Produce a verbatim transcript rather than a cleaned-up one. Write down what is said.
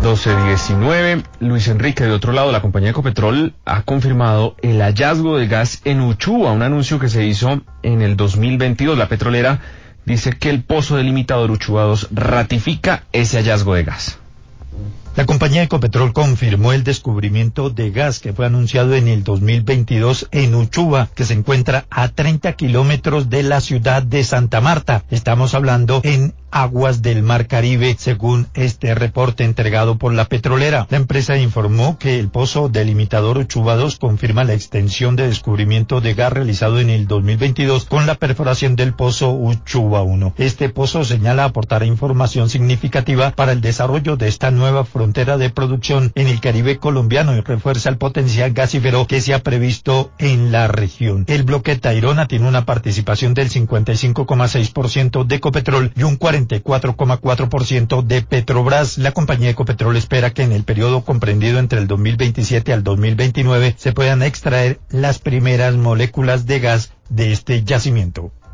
doce diecinueve. Luis Enrique, de otro lado, la compañía Ecopetrol ha confirmado el hallazgo de gas en Uchuva, un anuncio que se hizo en el dos mil veintidós. La petrolera dice que el pozo delimitador Uchuva dos ratifica ese hallazgo de gas. La compañía Ecopetrol confirmó el descubrimiento de gas que fue anunciado en el dos mil veintidós en Uchuva, que se encuentra a treinta kilómetros de la ciudad de Santa Marta. Estamos hablando en aguas del Mar Caribe, según este reporte entregado por la petrolera. La empresa informó que el pozo delimitador Uchuva dos confirma la extensión de descubrimiento de gas realizado en el dos mil veintidós con la perforación del pozo Uchuva uno. Este pozo señala aportar información significativa para el desarrollo de esta nueva frontera de producción en el Caribe colombiano y refuerza el potencial gasífero que se ha previsto en la región. El bloque Tayrona tiene una participación del cincuenta y cinco coma seis por ciento de Ecopetrol y un cuarenta y cuatro coma cuatro por ciento de Petrobras. La compañía Ecopetrol espera que en el periodo comprendido entre el dos mil veintisiete al dos mil veintinueve se puedan extraer las primeras moléculas de gas de este yacimiento.